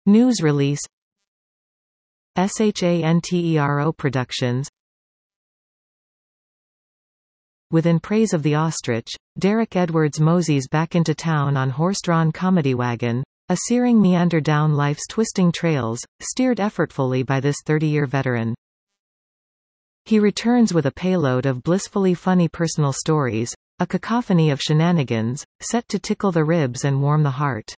News release. SHANTERO Productions. Within Praise of the Ostrich, Derek Edwards moseys back into town on horse-drawn comedy wagon, a searing meander down life's twisting trails, steered effortfully by this 30-year veteran. He returns with a payload of blissfully funny personal stories, a cacophony of shenanigans, set to tickle the ribs and warm the heart.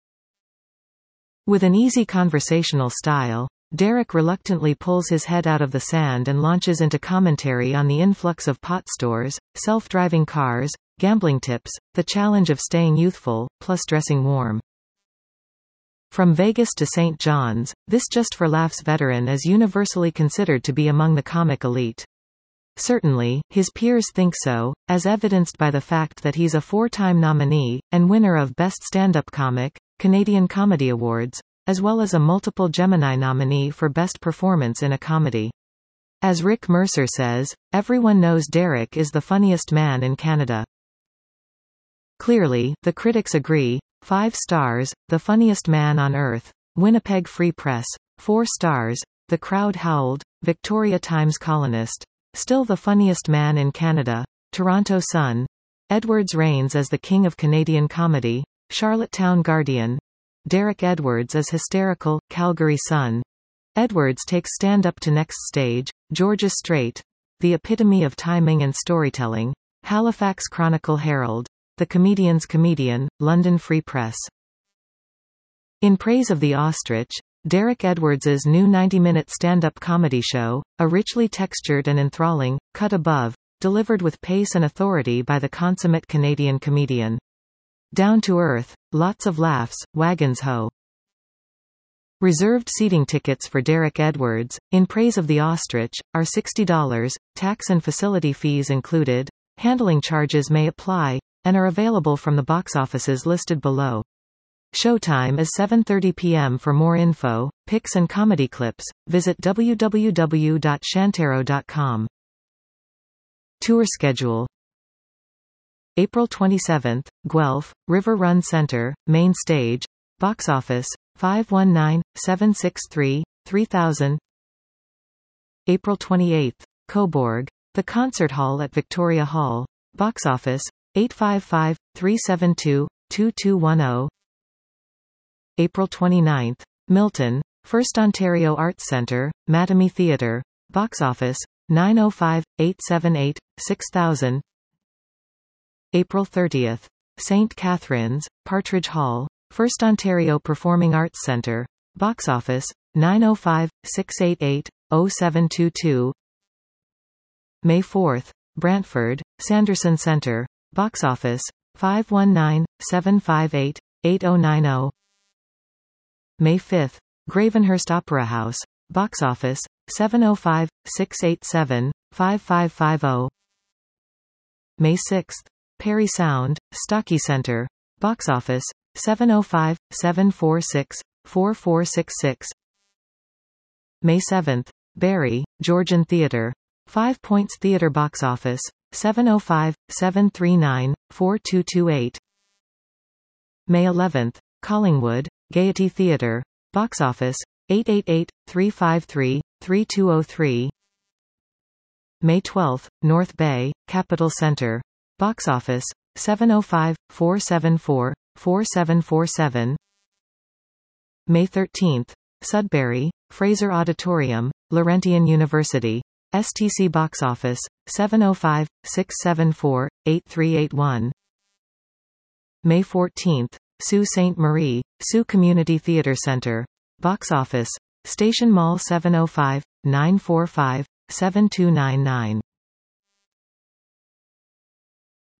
With an easy conversational style, Derek reluctantly pulls his head out of the sand and launches into commentary on the influx of pot stores, self-driving cars, gambling tips, the challenge of staying youthful, plus dressing warm. From Vegas to St. John's, this Just for Laughs veteran is universally considered to be among the comic elite. Certainly, his peers think so, as evidenced by the fact that he's a 4-time nominee, and winner of Best Stand-Up Comic, Canadian Comedy Awards, as well as a multiple Gemini nominee for Best Performance in a Comedy. As Rick Mercer says, everyone knows Derek is the funniest man in Canada. Clearly, the critics agree. 5 stars, the funniest man on earth. Winnipeg Free Press. 4 stars, the crowd howled. Victoria Times Colonist. Still the funniest man in Canada. Toronto Sun. Edwards reigns as the king of Canadian comedy. Charlottetown Guardian. Derek Edwards is hysterical. Calgary Sun. Edwards takes stand-up to next stage. Georgia Straight. The epitome of timing and storytelling. Halifax Chronicle Herald. The comedian's comedian. London Free Press. In Praise of the Ostrich, Derek Edwards's new 90-minute stand-up comedy show, a richly textured and enthralling, cut above, delivered with pace and authority by the consummate Canadian comedian. Down to earth, lots of laughs, wagons ho. Reserved seating tickets for Derek Edwards, In Praise of the Ostrich, are $60, tax and facility fees included, handling charges may apply, and are available from the box offices listed below. Showtime is 7:30 p.m. For more info, pics and comedy clips, visit www.shantero.com. Tour schedule. April 27, Guelph, River Run Center, Main Stage, Box Office, 519-763-3000. April 28, Cobourg, The Concert Hall at Victoria Hall, Box Office, 855-372-2210. April 29, Milton, First Ontario Arts Centre, Mattamy Theatre, Box Office, 905-878-6000. April 30, St. Catharines, Partridge Hall, First Ontario Performing Arts Centre, Box Office, 905-688-0722. May 4, Brantford, Sanderson Centre, Box Office, 519-758-8090. May 5, Gravenhurst Opera House, Box Office, 705-687-5550. May 6, Parry Sound, Stocky Centre, Box Office, 705-746-4466. May 7, Barrie, Georgian Theatre, 5 Points Theatre Box Office, 705-739-4228. May 11, Collingwood, Gaiety Theatre, Box Office, 888-353-3203. May 12, North Bay, Capitol Centre, Box Office, 705-474-4747. May 13, Sudbury, Fraser Auditorium, Laurentian University, STC Box Office, 705-674-8381. May 14, Sault Ste. Marie, Sault Community Theatre Centre, Box Office, Station Mall 705-945-7299.